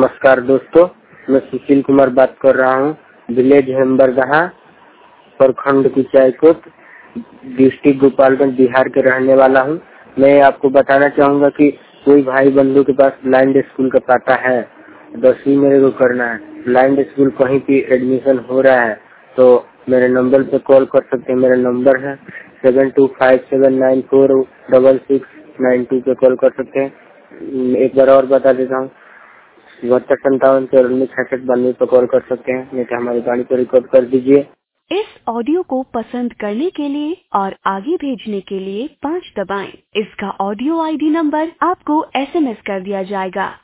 नमस्कार दोस्तों, मैं सुशील कुमार बात कर रहा हूँ। विलेज हेम्बरदहा, प्रखंड कुचायकोट, डिस्ट्रिक्ट गोपालगंज, बिहार के रहने वाला हूँ। मैं आपको बताना चाहूँगा कि कोई भाई बंधु के पास ब्लाइंड स्कूल का पता है, 10वीं मेरे को करना है, ब्लाइंड स्कूल कहीं भी एडमिशन हो रहा है तो मेरे नंबर पे कॉल कर सकते हैं। मेरा नंबर है 7257946692 पे कॉल कर सकते हैं। एक बार और बता देता हूँ, 7257946692 पे कॉल कर सकते हैं। नहीं तो हमारी गाड़ी को रिकॉर्ड कर दीजिए। इस ऑडियो को पसंद करने के लिए और आगे भेजने के लिए 5 दबाएं। इसका ऑडियो आईडी नंबर आपको SMS कर दिया जाएगा।